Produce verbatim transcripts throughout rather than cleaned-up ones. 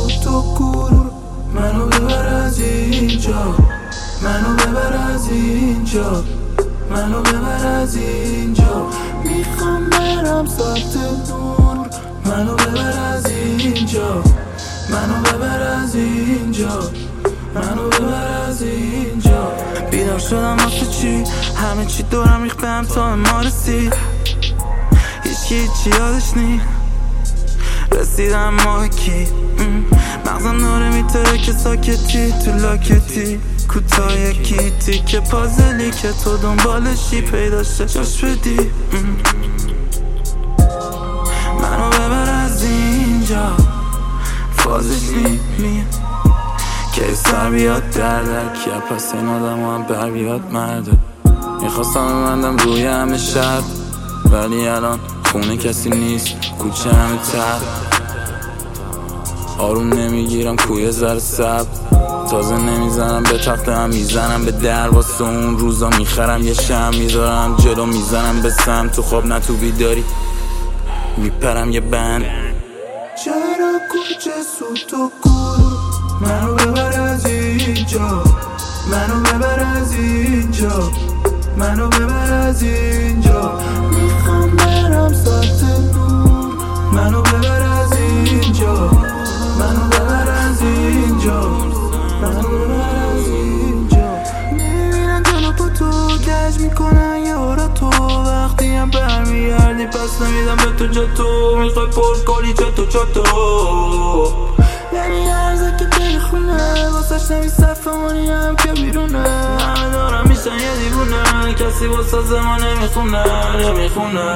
سوت و گور. منو ببر از اینجا، منو ببر از اینجا، منو ببر از اینجا. میخوام برم سمت نور. منو ببر از اینجا، منو ببر از اینجا، منو ببر از اینجا. بیدار شدم واسه چی؟ همه چی دورم ریخت بهم تا ما رسید. هیچکی هیچی یادش نی. رسیدم ما کی؟ مغزم داره میتره که ساکتی تو لاکتی. کوتاه یکی تیکه پازلی که تو دنبالشی پیداشه جاش بدی. منو ببر از اینجا، فازش نیم که سر بیاد دردک. یا پس این آدم هم بر بیاد مرده. میخواستم ببندم روی همه شب، ولی الان خونه کسی نیست، کوچه همه تر. آروم نمیگیرم کوی زر سب. تازه نمیزنم به تخته هم میزنم به در. واسه اون روزا میخرم یه شم میذارم جلو میزنم به سم. تو خواب نه تو بیداری میپرم یه بند. چرا کوچه سوت و گور. منو ببر از اینجا، منو ببر از اینجا، منو ببر از اینجا. میخوام برم سمت نور. منو ببر از اینجا، منو ببر از اینجا، منو ببر از اینجا. میبینن جلو پا تو گج میکنن یارا تو. وقتی هم برمیگردی پس نمیدم به تو جا تو. میخوای پر کاری چه تو چا تو. نمیارزه که دل خونه واسش نمی صفمانی هم که بیرونه. همه دارم میشن یه دیوونه. کسی واسه زمان نمیخونه نمیخونه.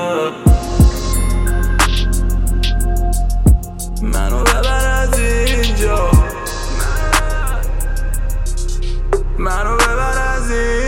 منو ببر از اینجا، منو ببر از اینجا.